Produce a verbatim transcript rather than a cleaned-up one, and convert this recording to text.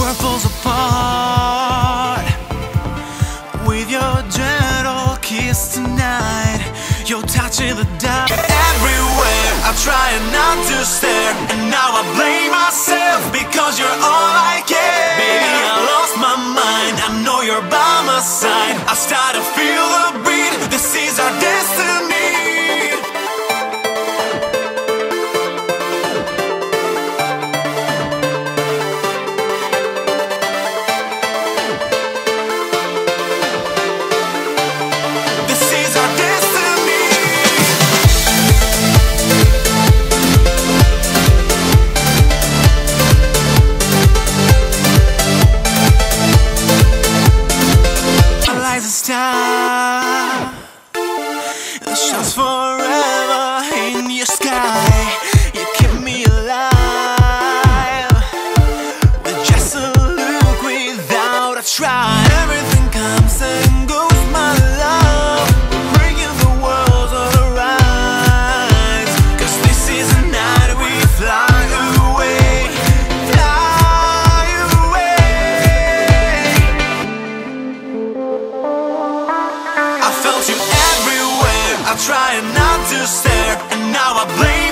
world falls apart with your gentle kiss tonight. Your touch in the dark. Everywhere I try not to stare, and now I blame myself because you're all I care. Baby, I lost my mind. I know you're by my side. I start to feel the beat. This is our destiny. Star that shines forever in your sky. You keep me alive with just a look, without a try. Everything comes and goes, my love, bringing the world on the rise. 'Cause this is the night we fly away, fly away. I felt you everywhere. I try not to stare, and now I blame